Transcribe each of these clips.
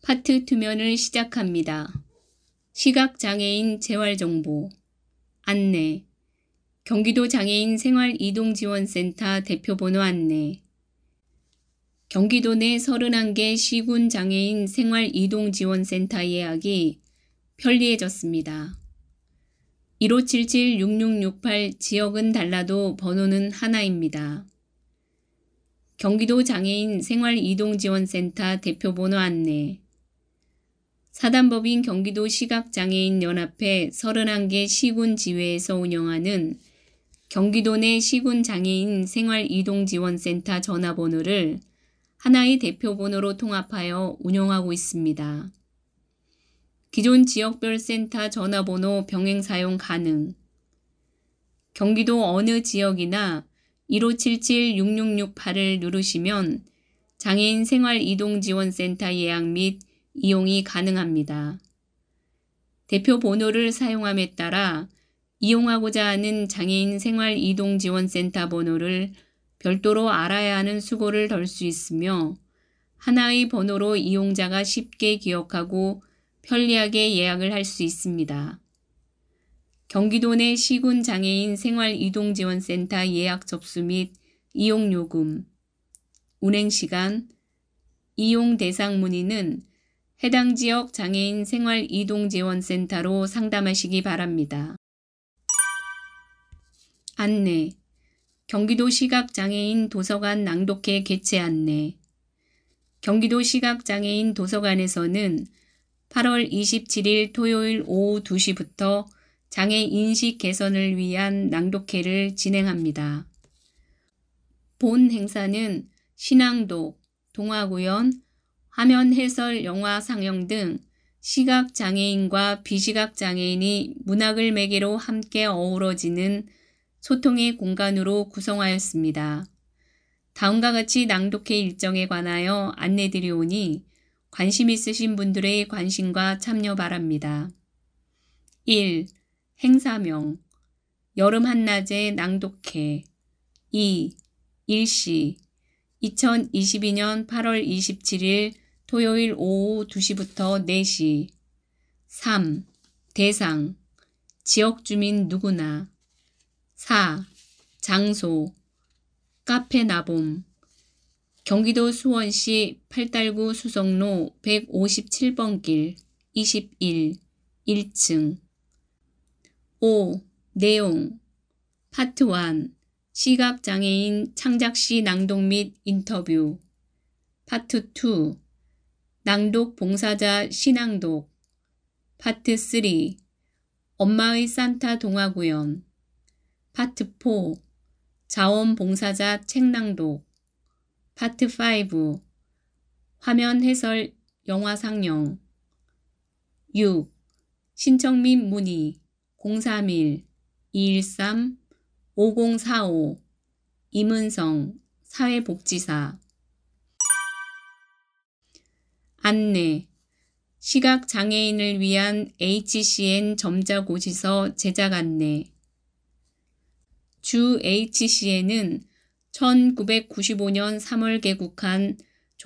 파트 2면을 시작합니다. 시각장애인 재활정보, 안내, 경기도 장애인 생활이동지원센터 대표번호 안내, 경기도 내 31개 시군 장애인 생활이동지원센터 예약이 편리해졌습니다. 1577-6668 지역은 달라도 번호는 하나입니다. 경기도 장애인 생활이동지원센터 대표번호 안내, 사단법인 경기도 시각장애인연합회 31개 시군지회에서 운영하는 경기도 내 시군장애인 생활이동지원센터 전화번호를 하나의 대표번호로 통합하여 운영하고 있습니다. 기존 지역별 센터 전화번호 병행 사용 가능. 경기도 어느 지역이나 1577-6668을 누르시면 장애인 생활이동지원센터 예약 및 이용이 가능합니다. 대표 번호를 사용함에 따라 이용하고자 하는 장애인 생활이동지원센터 번호를 별도로 알아야 하는 수고를 덜 수 있으며 하나의 번호로 이용자가 쉽게 기억하고 편리하게 예약을 할 수 있습니다. 경기도 내 시군 장애인 생활이동지원센터 예약 접수 및 이용 요금, 운행시간, 이용 대상 문의는 해당 지역 장애인 생활이동지원센터로 상담하시기 바랍니다. 안내, 경기도 시각장애인 도서관 낭독회 개최 안내. 경기도 시각장애인 도서관에서는 8월 27일 토요일 오후 2시부터 장애 인식 개선을 위한 낭독회를 진행합니다. 본 행사는 신앙독, 동화구연, 화면 해설 영화 상영 등 시각장애인과 비시각장애인이 문학을 매개로 함께 어우러지는 소통의 공간으로 구성하였습니다. 다음과 같이 낭독회 일정에 관하여 안내드리오니 관심 있으신 분들의 관심과 참여 바랍니다. 1. 행사명, 여름 한낮의 낭독회. 2. 일시, 2022년 8월 27일 토요일 오후 2시부터 4시. 3. 대상, 지역 주민 누구나. 4. 장소, 카페 나봄, 경기도 수원시 팔달구 수성로 157번 길 21, 1층. 5. 내용, 파트 1, 시각장애인 창작시 낭독 및 인터뷰. 파트 2, 낭독 봉사자 시낭독. 파트 3, 엄마의 산타 동화구연. 파트 4, 자원봉사자 책낭독. 파트 5, 화면 해설 영화 상영. 6. 신청 및 문의 031-213-5045 임은성 사회복지사. 안내, 시각장애인을 위한 HCN 점자고지서 제작 안내. 주 HCN은 1995년 3월 개국한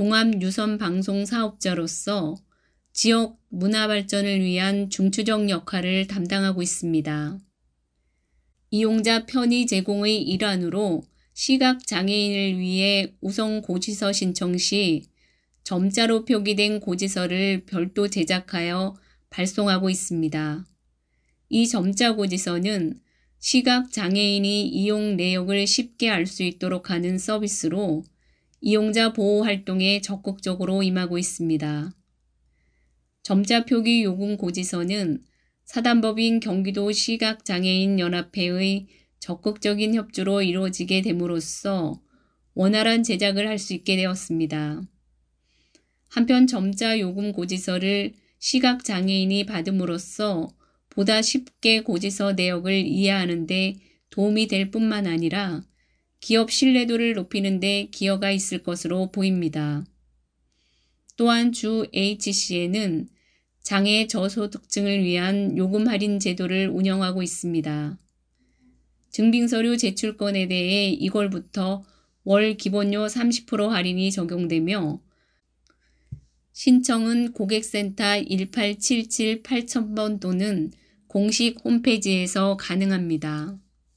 종합유선방송사업자로서 지역 문화 발전을 위한 중추적 역할을 담당하고 있습니다. 이용자 편의 제공의 일환으로 시각장애인을 위해 우선 고지서 신청 시 점자로 표기된 고지서를 별도 제작하여 발송하고 있습니다. 이 점자 고지서는 시각장애인이 이용 내역을 쉽게 알 수 있도록 하는 서비스로 이용자 보호 활동에 적극적으로 임하고 있습니다. 점자 표기 요금 고지서는 사단법인 경기도 시각장애인연합회의 적극적인 협조로 이루어지게 됨으로써 원활한 제작을 할 수 있게 되었습니다. 한편 점자 요금 고지서를 시각장애인이 받음으로써 보다 쉽게 고지서 내역을 이해하는 데 도움이 될 뿐만 아니라 기업 신뢰도를 높이는 데 기여가 있을 것으로 보입니다. 또한 주 HCN은 장애 저소득층을 위한 요금 할인 제도를 운영하고 있습니다. 증빙서류 제출건에 대해 2월부터 월 기본료 30% 할인이 적용되며 신청은 고객센터 1877-8000번 또는 공식 홈페이지에서 가능합니다.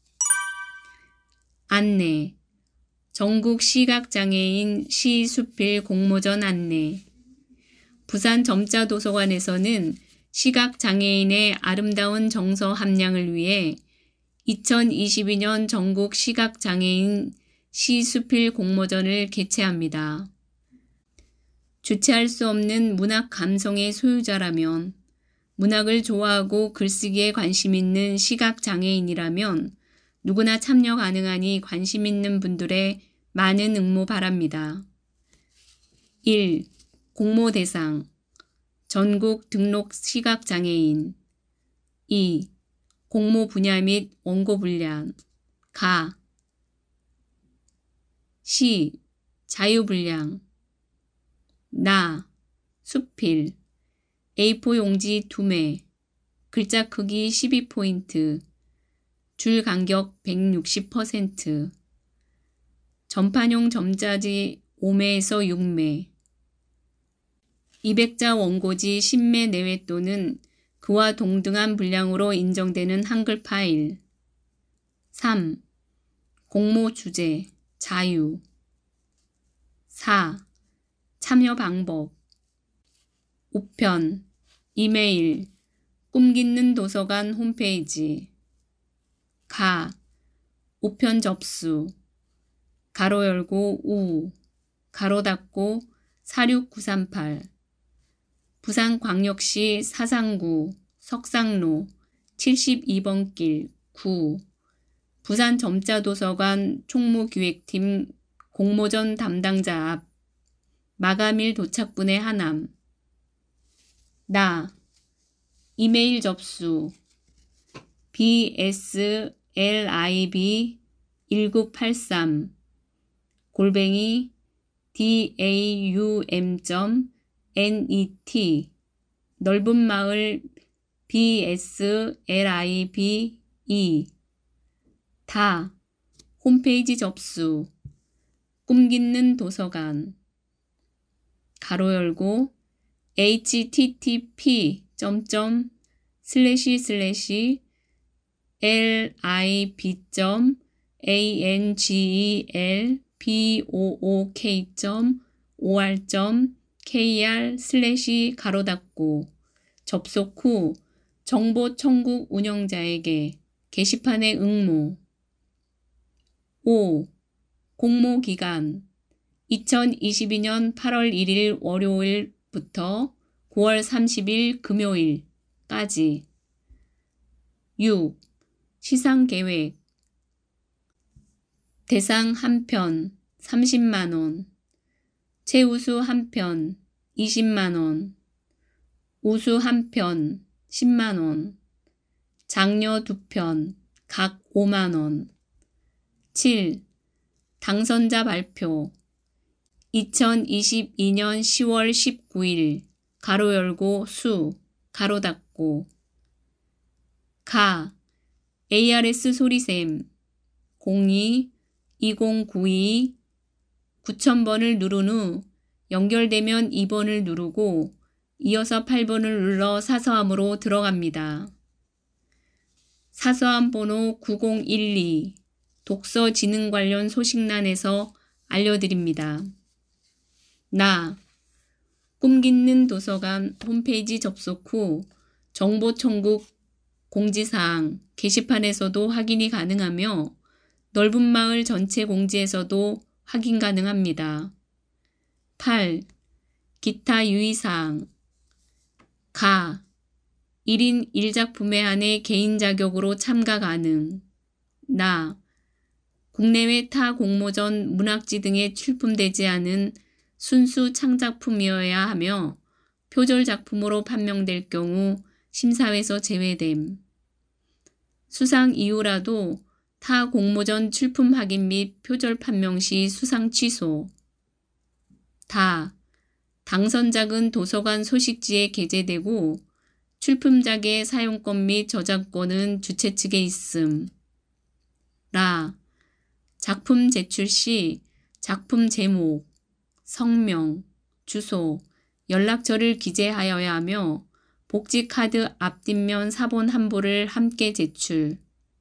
안내. 전국 시각장애인 시수필 공모전 안내. 부산 점자도서관에서는 시각장애인의 아름다운 정서 함량을 위해 2022년 전국 시각장애인 시수필 공모전을 개최합니다. 주체할 수 없는 문학 감성의 소유자라면, 문학을 좋아하고 글쓰기에 관심 있는 시각장애인이라면 누구나 참여 가능하니 관심 있는 분들의 많은 응모 바랍니다. 1. 공모 대상. 전국 등록 시각장애인. 2. 공모 분야 및 원고 분량. 가. 시. 자유 분량. 나. 수필. A4 용지 2매. 글자 크기 12포인트. 줄 간격 160%. 전판용 점자지 5매에서 6매. 200자 원고지 10매 내외 또는 그와 동등한 분량으로 인정되는 한글 파일. 3. 공모 주제, 자유. 4. 참여 방법. 우편, 이메일, 꿈깃는 도서관 홈페이지. 가, 우편 접수. 가로 열고 우, 가로 닫고 46938. 부산광역시 사상구 석상로 72번 길 9. 부산 점자도서관 총무기획팀 공모전 담당자 앞. 마감일 도착분의 하남. 나. 이메일 접수. bslib1983 @ daum.net 넓은 마을 bslib 2. 다. 홈페이지 접수. 꿈깃는 도서관. 가로 열고 http://lib.angelbook.or/가로 닫고 접속 후 정보 청구 운영자에게 게시판에 응모. 5. 공모 기간 2022년 8월 1일 월요일부터 9월 30일 금요일까지. 6. 시상 계획. 대상 1편 30만원, 최우수 1편 20만원, 우수 1편 10만원, 장려 2편 각 5만원. 7. 당선자 발표. 2022년 10월 19일 가로 열고 수 가로 닫고. 가. ARS 소리샘 02-2092-9000번을 누른 후 연결되면 2번을 누르고 이어서 8번을 눌러 사서함으로 들어갑니다. 사서함 번호 9012 독서 지능 관련 소식란에서 알려드립니다. 나. 꿈깃는 도서관 홈페이지 접속 후 정보 청구 공지사항 게시판에서도 확인이 가능하며 넓은 마을 전체 공지에서도 확인 가능합니다. 8. 기타 유의사항. 가. 1인 1작품에 한해 개인 자격으로 참가 가능. 나. 국내외 타 공모전 문학지 등에 출품되지 않은 순수 창작품이어야 하며 표절 작품으로 판명될 경우 심사에서 제외됨. 수상 이후라도 타 공모전 출품 확인 및 표절 판명 시 수상 취소. 다. 당선작은 도서관 소식지에 게재되고 출품작의 사용권 및 저작권은 주최 측에 있음. 라. 작품 제출 시 작품 제목, 성명, 주소, 연락처를 기재하여야 하며 복지카드 앞뒷면 사본 한 부를 함께 제출.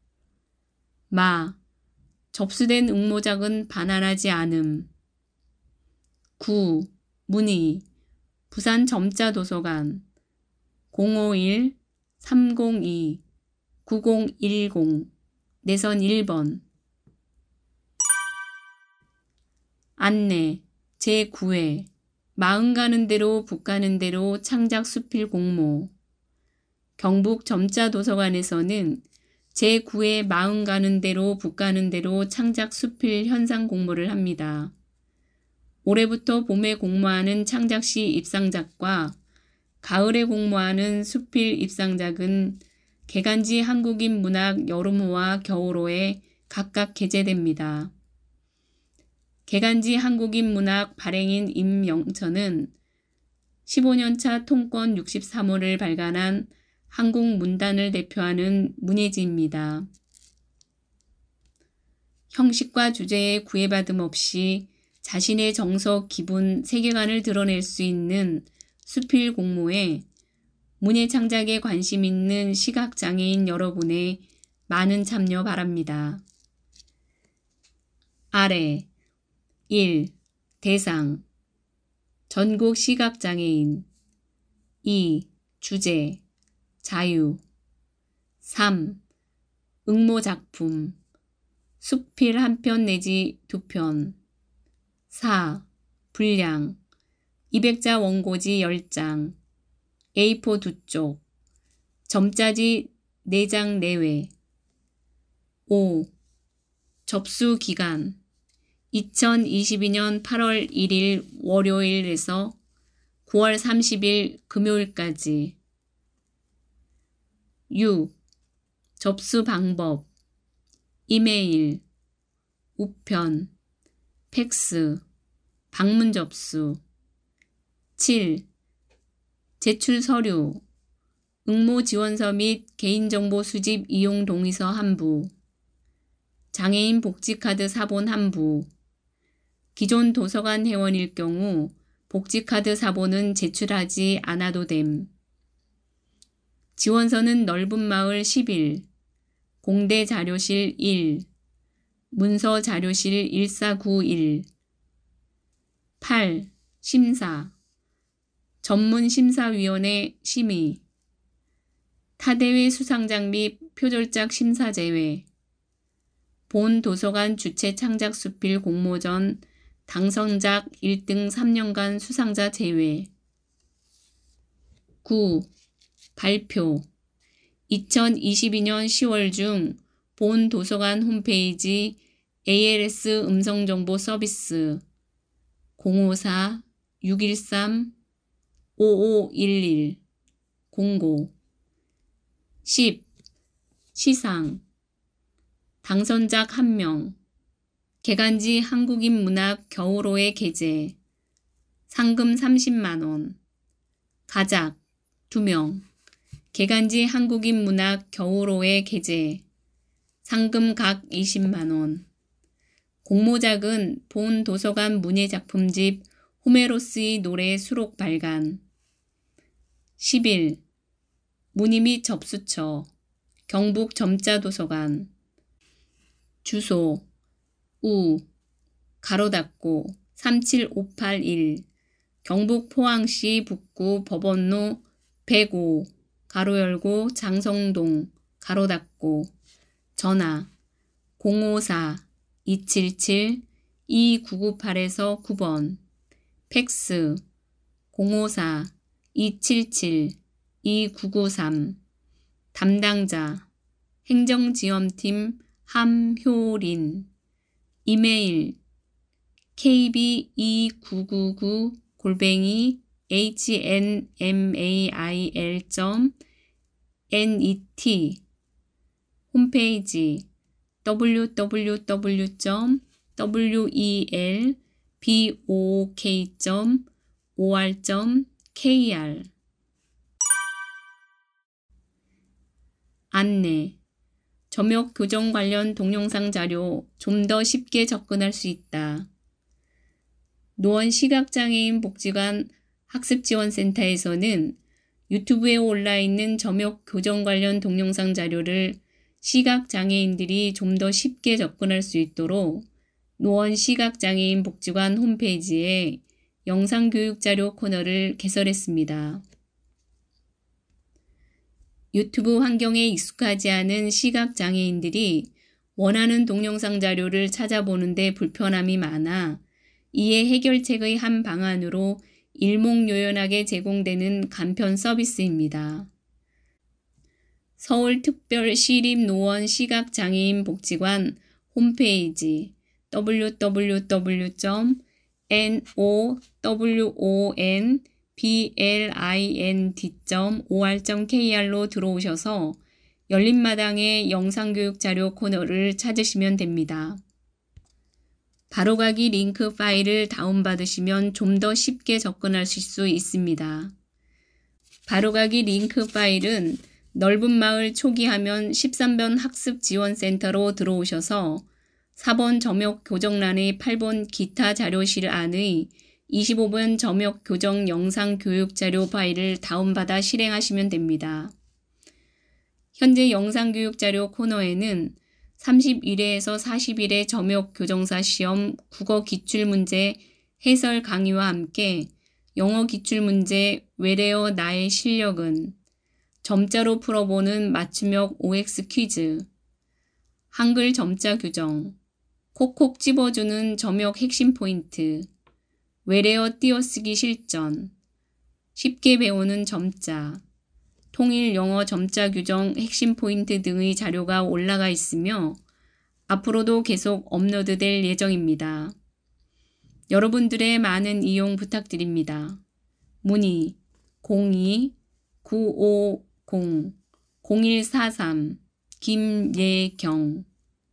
마. 접수된 응모작은 반환하지 않음. 9. 문의. 부산 점자도서관 051-302-9010 내선 1번. 안내 제9회 마음 가는 대로 북 가는 대로 창작 수필 공모. 경북 점자도서관에서는 제9회 마음 가는 대로 북 가는 대로 창작 수필 현상 공모를 합니다. 올해부터 봄에 공모하는 창작시 입상작과 가을에 공모하는 수필 입상작은 개간지 한국인 문학 여름호와 겨울호에 각각 게재됩니다. 개간지 한국인 문학 발행인 임영천은 15년차 통권 63호를 발간한 한국 문단을 대표하는 문예지입니다. 형식과 주제에 구애받음 없이 자신의 정서, 기분, 세계관을 드러낼 수 있는 수필 공모에 문예 창작에 관심 있는 시각장애인 여러분의 많은 참여 바랍니다. 아래 1. 대상 전국 시각장애인 2. 주제 자유 3. 응모작품 수필 한 편 내지 2편 4. 분량 200자 원고지 10장 A4 2쪽 점자지 4장 내외 5. 접수 기간 2022년 8월 1일 월요일에서 9월 30일 금요일까지 6. 접수 방법 이메일, 우편, 팩스, 방문 접수 7. 제출 서류, 응모 지원서 및 개인정보 수집 이용 동의서 한 부, 장애인 복지카드 사본 한 부, 기존 도서관 회원일 경우 복지카드 사본은 제출하지 않아도 됨. 지원서는 넓은 마을 10일, 공대 자료실 1, 문서 자료실 1491. 8. 심사 전문심사위원회 심의 타대회 수상작 및 표절작 심사 제외 본 도서관 주최 창작 수필 공모전 당선작 1등 3년간 수상자 제외 9. 발표 2022년 10월 중 본 도서관 홈페이지 ALS 음성정보 서비스 054-613-5511 공고 10. 시상 당선작 1명 개간지 한국인 문학 겨울호에 게재 상금 30만원 가작 2명 개간지 한국인 문학 겨울호에 게재 상금 각 20만원 공모작은 본 도서관 문예작품집 호메로스의 노래 수록 발간 11. 문의 및 접수처 경북 점자도서관 주소 우 가로 닫고 37581 경북 포항시 북구 법원로 105 가로 열고 장성동 가로 닫고 전화 054-277-2998에서 9번 팩스 054-277-2993 담당자 행정지원팀 함효린 이메일 kb2999-hnmail.net 홈페이지 www.welbok.or.kr 안내 점역 교정 관련 동영상 자료 좀 더 쉽게 접근할 수 있다. 노원 시각장애인 복지관 학습지원센터에서는 유튜브에 올라있는 점역 교정 관련 동영상 자료를 시각장애인들이 좀 더 쉽게 접근할 수 있도록 노원 시각장애인 복지관 홈페이지에 영상교육자료 코너를 개설했습니다. 유튜브 환경에 익숙하지 않은 시각장애인들이 원하는 동영상 자료를 찾아보는데 불편함이 많아 이에 해결책의 한 방안으로 일목요연하게 제공되는 간편 서비스입니다. 서울특별시립노원 시각장애인 복지관 홈페이지 www.nowonblind.or.kr로 들어오셔서 열린마당의 영상교육 자료 코너를 찾으시면 됩니다. 바로가기 링크 파일을 다운받으시면 좀 더 쉽게 접근하실 수 있습니다. 바로가기 링크 파일은 넓은 마을 초기화면 13번 학습지원센터로 들어오셔서 4번 점역 교정란의 8번 기타 자료실 안의 25번 점역 교정 영상 교육 자료 파일을 다운받아 실행하시면 됩니다. 현재 영상 교육 자료 코너에는 31회에서 40일의 점역 교정사 시험 국어 기출문제 해설 강의와 함께 영어 기출문제 외래어 나의 실력은 점자로 풀어보는 맞춤형 OX 퀴즈, 한글 점자 규정, 콕콕 집어주는 점역 핵심 포인트, 외래어 띄어쓰기 실전, 쉽게 배우는 점자, 통일 영어 점자 규정 핵심 포인트 등의 자료가 올라가 있으며 앞으로도 계속 업로드될 예정입니다. 여러분들의 많은 이용 부탁드립니다. 문의 02-950-0143 김예경.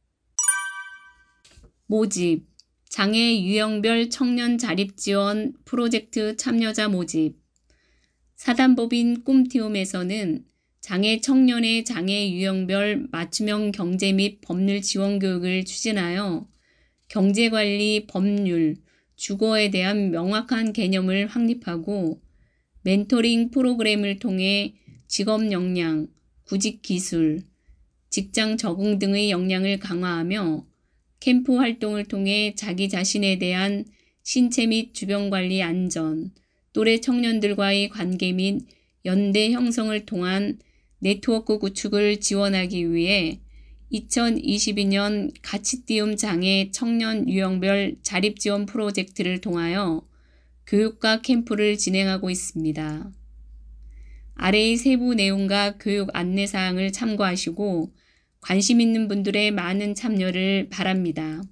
모집 장애 유형별 청년 자립지원 프로젝트 참여자 모집. 사단법인 꿈티움에서는 장애 청년의 장애 유형별 맞춤형 경제 및 법률 지원 교육을 추진하여 경제관리, 법률, 주거에 대한 명확한 개념을 확립하고 멘토링 프로그램을 통해 직업 역량, 구직 기술, 직장 적응 등의 역량을 강화하며 캠프 활동을 통해 자기 자신에 대한 신체 및 주변 관리 안전, 또래 청년들과의 관계 및 연대 형성을 통한 네트워크 구축을 지원하기 위해 2022년 가치띄움 장애 청년 유형별 자립지원 프로젝트를 통하여 교육과 캠프를 진행하고 있습니다. 아래의 세부 내용과 교육 안내사항을 참고하시고 관심 있는 분들의 많은 참여를 바랍니다.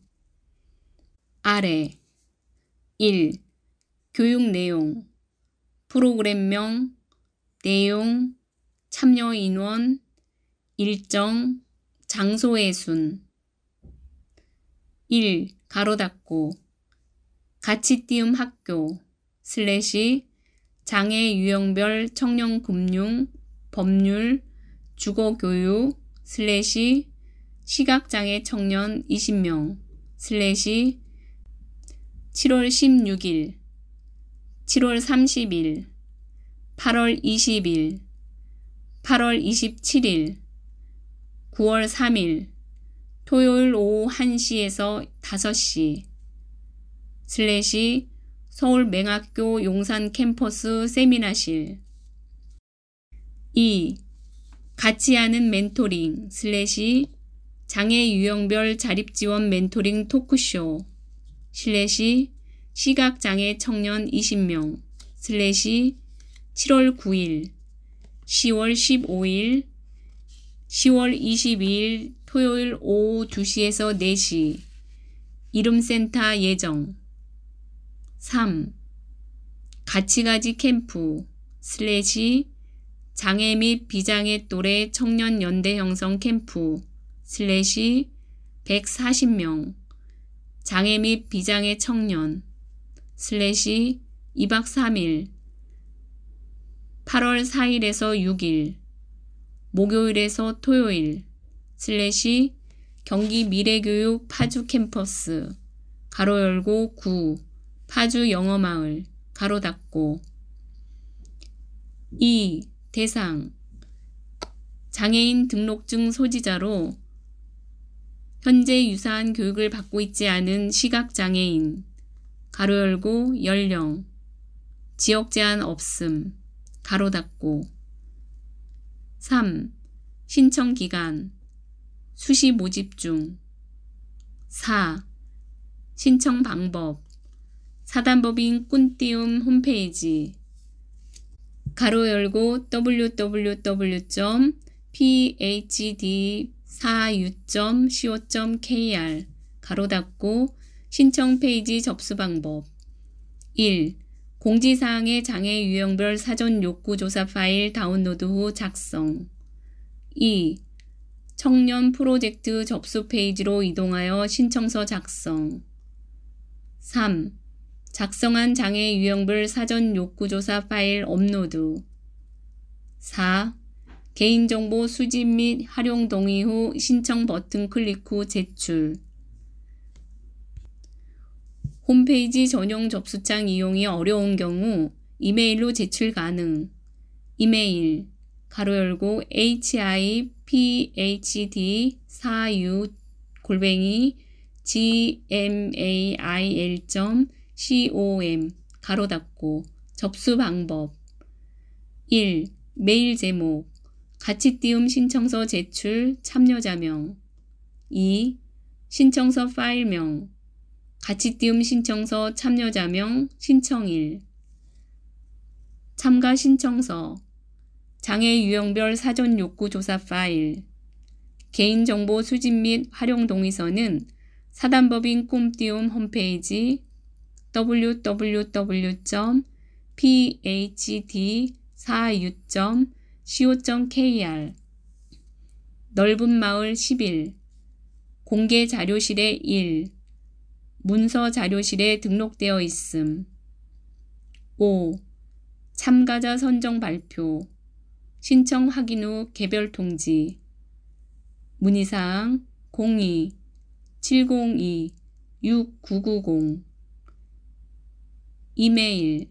아래 1. 교육 내용, 프로그램명, 내용, 참여 인원, 일정, 장소의 순. 1. 가로 닫고 가치띄움 학교 / 장애 유형별 청년 금융, 법률, 주거교육 / 시각장애 청년 20명 / 7월 16일, 7월 30일, 8월 20일, 8월 27일, 9월 3일, 토요일 오후 1시에서 5시 / 서울 맹학교 용산 캠퍼스 세미나실. 2. 같이 하는 멘토링 / 장애 유형별 자립지원 멘토링 토크쇼 / 시각장애 청년 20명 / 7월 9일, 10월 15일, 10월 22일 토요일 오후 2시에서 4시 이름센터 예정. 3. 가치가지 캠프 / 장애 및 비장애 또래 청년 연대 형성 캠프 / 140명 장애 및 비장애 청년 / 2박 3일 8월 4일에서 6일 목요일에서 토요일 / 경기 미래교육 파주 캠퍼스 가로 열고 9 파주 영어마을 가로 닫고 2. 대상 장애인 등록증 소지자로 현재 유사한 교육을 받고 있지 않은 시각장애인 가로 열고 연령 지역 제한 없음 가로 닫고 3. 신청 기간 수시 모집 중 4. 신청 방법 사단법인 꾼띄움 홈페이지 가로 열고 www.phd4u.co.kr 가로 닫고 신청 페이지 접수 방법 1. 공지사항의 장애 유형별 사전 욕구 조사 파일 다운로드 후 작성 2. 청년 프로젝트 접수 페이지로 이동하여 신청서 작성 3. 작성한 장애 유형별 사전 욕구조사 파일 업로드 4. 개인정보 수집 및 활용 동의 후 신청 버튼 클릭 후 제출 홈페이지 전용 접수창 이용이 어려운 경우 이메일로 제출 가능 이메일 가로 열고 hipphd4u@gmail.com 가로 닫고 접수 방법 1. 메일 제목 같이띄움 신청서 제출 참여자명 2. 신청서 파일명 같이띄움 신청서 참여자명 신청일 참가 신청서 장애 유형별 사전 욕구 조사 파일 개인정보 수집 및 활용 동의서는 사단법인 꼼띄움 홈페이지 www.phd4u.co.kr 넓은 마을 11 공개 자료실에 1 문서 자료실에 등록되어 있음 5. 참가자 선정 발표 신청 확인 후 개별 통지 문의사항 02-702-6990 이메일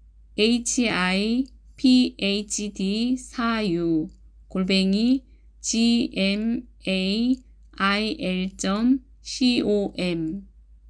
hipphd4u@gmail.com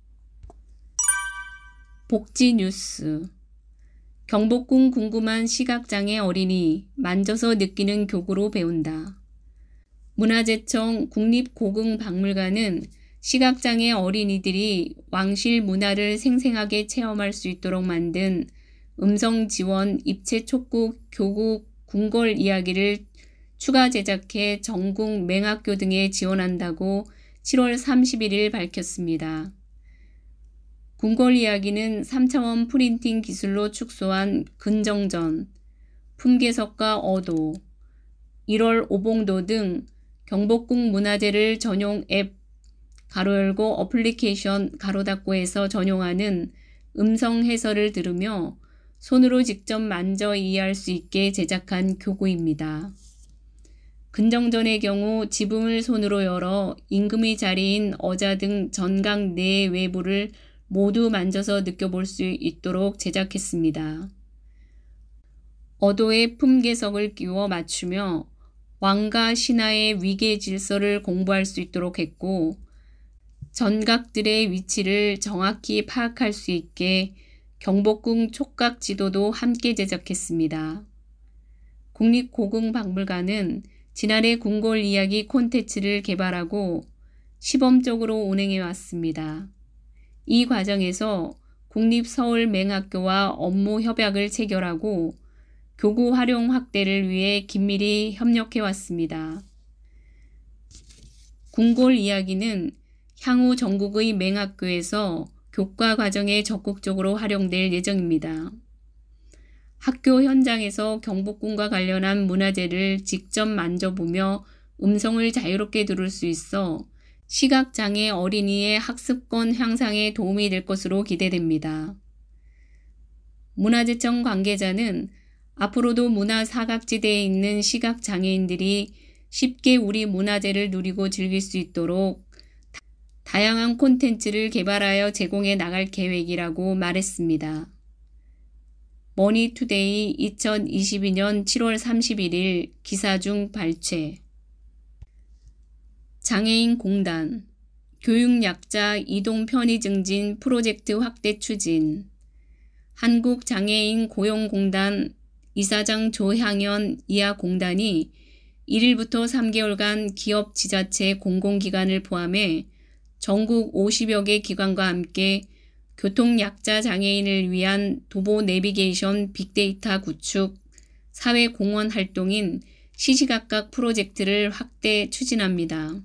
복지 뉴스 경복궁 궁금한 시각장애 어린이 만져서 느끼는 교구로 배운다. 문화재청 국립고궁박물관은 시각장애 어린이들이 왕실 문화를 생생하게 체험할 수 있도록 만든 음성지원 입체 촉구 교구 궁궐 이야기를 추가 제작해 전국 맹학교 등에 지원한다고 7월 31일 밝혔습니다. 궁궐 이야기는 3차원 프린팅 기술로 축소한 근정전, 품계석과 어도, 1월 오봉도 등 경복궁 문화재를 전용 앱 가로 열고 어플리케이션 가로 닫고에서 전용하는 음성 해설을 들으며 손으로 직접 만져 이해할 수 있게 제작한 교구입니다. 근정전의 경우 지붕을 손으로 열어 임금의 자리인 어자 등 전각 내 외부를 모두 만져서 느껴볼 수 있도록 제작했습니다. 어도에 품계석을 끼워 맞추며 왕과 신하의 위계 질서를 공부할 수 있도록 했고 전각들의 위치를 정확히 파악할 수 있게 경복궁 촉각 지도도 함께 제작했습니다. 국립고궁박물관은 지난해 궁궐 이야기 콘텐츠를 개발하고 시범적으로 운행해 왔습니다. 이 과정에서 국립서울맹학교와 업무 협약을 체결하고 교구 활용 확대를 위해 긴밀히 협력해 왔습니다. 궁궐 이야기는 향후 전국의 맹학교에서 교과 과정에 적극적으로 활용될 예정입니다. 학교 현장에서 경복궁과 관련한 문화재를 직접 만져보며 음성을 자유롭게 들을 수 있어 시각장애 어린이의 학습권 향상에 도움이 될 것으로 기대됩니다. 문화재청 관계자는 앞으로도 문화 사각지대에 있는 시각장애인들이 쉽게 우리 문화재를 누리고 즐길 수 있도록 다양한 콘텐츠를 개발하여 제공해 나갈 계획이라고 말했습니다. 머니투데이 2022년 7월 31일 기사 중 발췌. 장애인 공단 교육약자 이동 편의 증진 프로젝트 확대 추진. 한국장애인 고용공단 이사장 조향연 이하공단이 1일부터 3개월간 기업 지자체 공공기관을 포함해 전국 50여 개 기관과 함께 교통약자 장애인을 위한 도보 내비게이션 빅데이터 구축, 사회공헌 활동인 시시각각 프로젝트를 확대 추진합니다.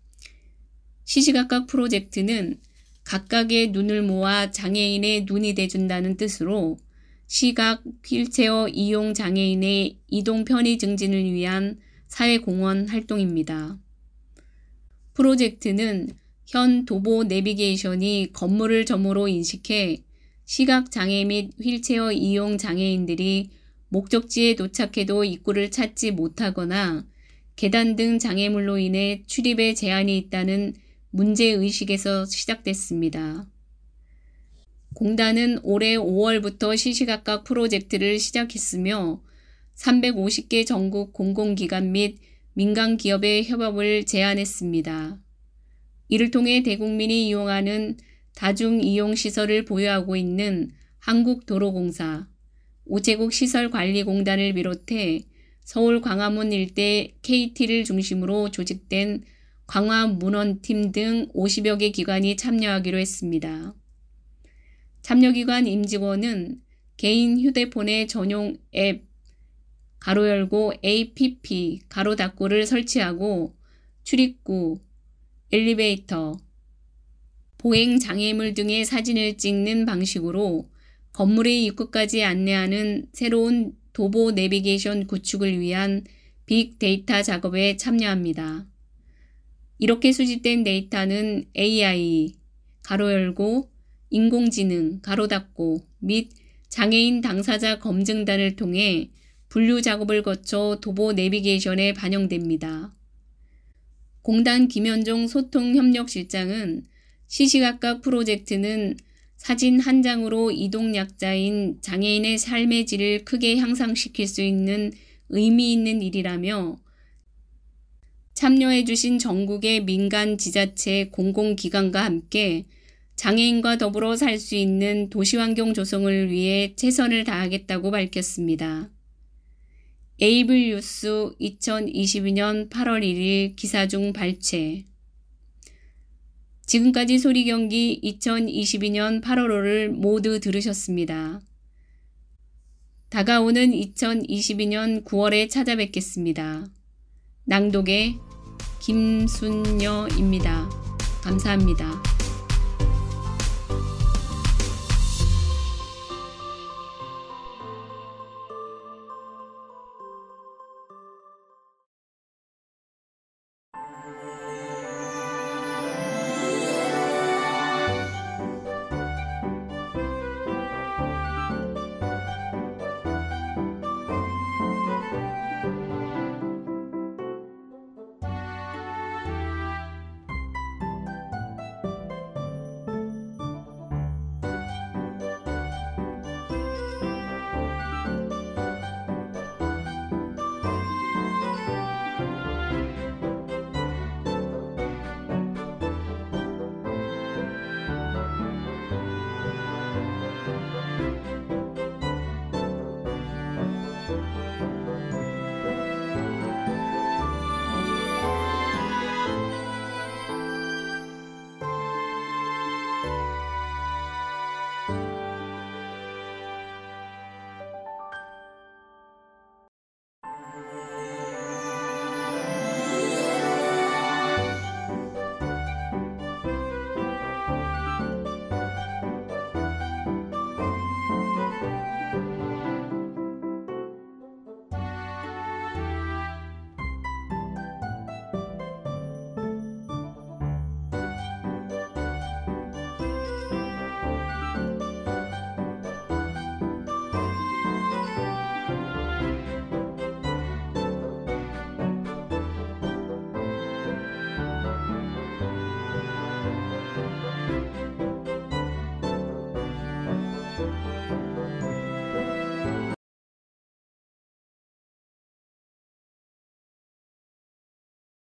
시시각각 프로젝트는 각각의 눈을 모아 장애인의 눈이 돼준다는 뜻으로 시각, 휠체어 이용 장애인의 이동 편의 증진을 위한 사회공헌 활동입니다. 프로젝트는 현 도보 내비게이션이 건물을 점으로 인식해 시각장애 및 휠체어 이용 장애인들이 목적지에 도착해도 입구를 찾지 못하거나 계단 등 장애물로 인해 출입에 제한이 있다는 문제의식에서 시작됐습니다. 공단은 올해 5월부터 시시각각 프로젝트를 시작했으며 350개 전국 공공기관 및 민간기업의 협업을 제안했습니다. 이를 통해 대국민이 이용하는 다중이용시설을 보유하고 있는 한국도로공사, 우체국 시설관리공단을 비롯해 서울 광화문 일대 KT를 중심으로 조직된 광화문원팀 등 50여 개 기관이 참여하기로 했습니다. 참여기관 임직원은 개인 휴대폰에 전용 앱 가로 열고 APP 가로 닫고를 설치하고 출입구, 엘리베이터, 보행 장애물 등의 사진을 찍는 방식으로 건물의 입구까지 안내하는 새로운 도보 내비게이션 구축을 위한 빅데이터 작업에 참여합니다. 이렇게 수집된 데이터는 AI, 가로 열고, 인공지능, 가로 닫고 및 장애인 당사자 검증단을 통해 분류 작업을 거쳐 도보 내비게이션에 반영됩니다. 공단 김현종 소통협력실장은 시시각각 프로젝트는 사진 한 장으로 이동약자인 장애인의 삶의 질을 크게 향상시킬 수 있는 의미 있는 일이라며 참여해주신 전국의 민간 지자체 공공기관과 함께 장애인과 더불어 살 수 있는 도시환경 조성을 위해 최선을 다하겠다고 밝혔습니다. 에이블뉴스 2022년 8월 1일 기사 중 발췌. 지금까지 소리경기 2022년 8월 5를 모두 들으셨습니다. 다가오는 2022년 9월에 찾아뵙겠습니다. 낭독의 김순여입니다. 감사합니다.